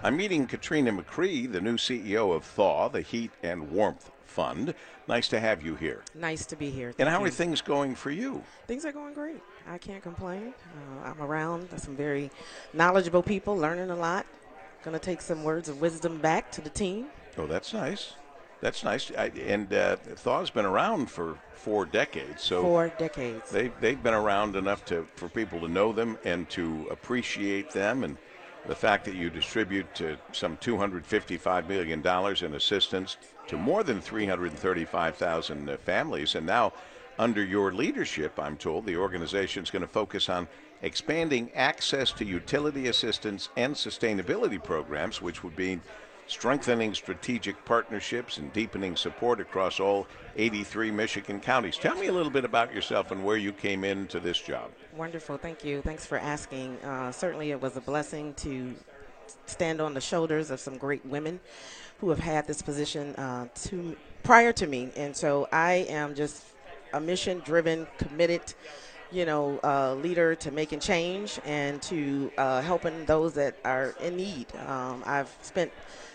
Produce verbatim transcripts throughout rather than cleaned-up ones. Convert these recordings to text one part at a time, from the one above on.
I'm meeting Katrina McCree, the new C E O of Thaw, the Heat and Warmth Fund. Nice to have you here. Nice to be here. Thank and how you. are things going for you? Things are going great. I can't complain. Uh, I'm around some very knowledgeable people, learning a lot. Going to take some words of wisdom back to the team. Oh, that's nice. That's nice. I, and uh, Thaw's been around for four decades. So Four decades. They, they've been around enough to for people to know them and to appreciate them. And the fact that you distribute to some two hundred fifty-five million dollars in assistance to more than three hundred thirty-five thousand uh, families. And now, under your leadership, I'm told, the organization is going to focus on expanding access to utility assistance and sustainability programs, which would be strengthening strategic partnerships and deepening support across all eighty-three Michigan counties. Tell me a little bit about yourself and where you came into this job. Wonderful. Thank you. Thanks for asking. Uh, certainly it was a blessing to stand on the shoulders of some great women who have had this position uh, to, prior to me. And so I am just a mission-driven, committed, you know, uh, leader to making change and to uh, helping those that are in need. Um, I've spent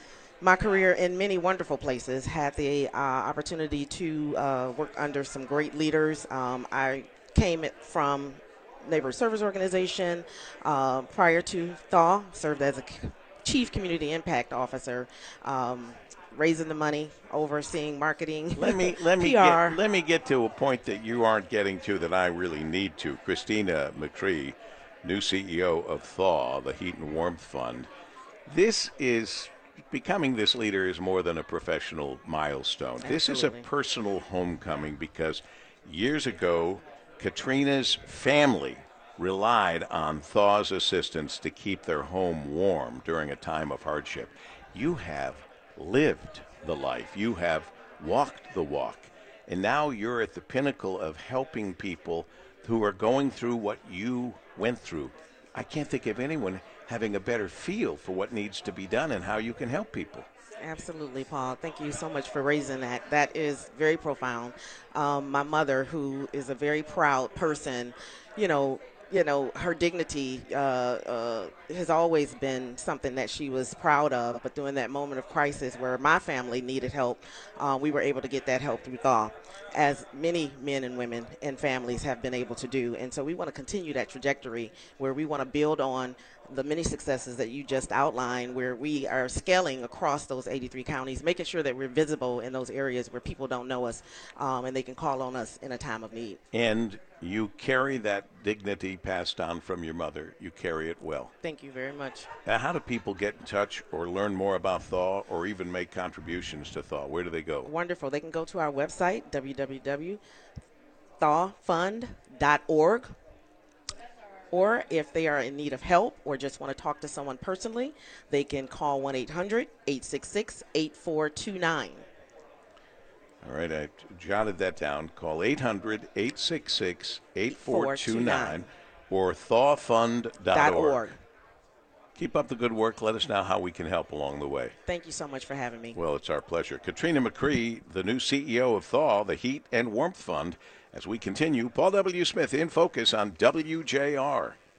my career in many wonderful places, had the uh, opportunity to uh, work under some great leaders. Um, I came from Neighborhood Service Organization. Uh, prior to Thaw, served as a Chief Community Impact Officer, um, raising the money, overseeing marketing, let me let me P R. Get, let me get to a point that you aren't getting to that I really need to. Christina McCree, new C E O of Thaw, the Heat and Warmth Fund. This is becoming this leader is more than a professional milestone. Absolutely. This is a personal homecoming because years ago, Katrina's family relied on Thaw's assistance to keep their home warm during a time of hardship. You have lived the life. You have walked the walk. And now you're at the pinnacle of helping people who are going through what you went through. I can't think of anyone having a better feel for what needs to be done and how you can help people. Absolutely, Paul. Thank you so much for raising that. That is very profound. Um, my mother, who is a very proud person, you know, you know, her dignity uh, uh, has always been something that she was proud of. But during that moment of crisis where my family needed help, uh, we were able to get that help through Thaw, as many men and women and families have been able to do. And so we want to continue that trajectory where we want to build on the many successes that you just outlined, where we are scaling across those eighty-three counties, making sure that we're visible in those areas where people don't know us, um, and they can call on us in a time of need. And you carry that dignity passed on from your mother. You carry it well. Thank you very much. Uh, how do people get in touch or learn more about Thaw or even make contributions to Thaw? Where do they go? Wonderful. They can go to our website, w w w dot thaw fund dot org. Or if they are in need of help or just want to talk to someone personally, they can call one eight hundred, eight six six, eight four two nine. All right, I jotted that down. Call eight hundred, eight six six, eight four two nine or thaw fund dot org. Keep up the good work. Let us know how we can help along the way. Thank you so much for having me. Well, it's our pleasure. Katrina McCree, the new C E O of Thaw, the Heat and Warmth Fund. As we continue, Paul W. Smith in Focus on W J R.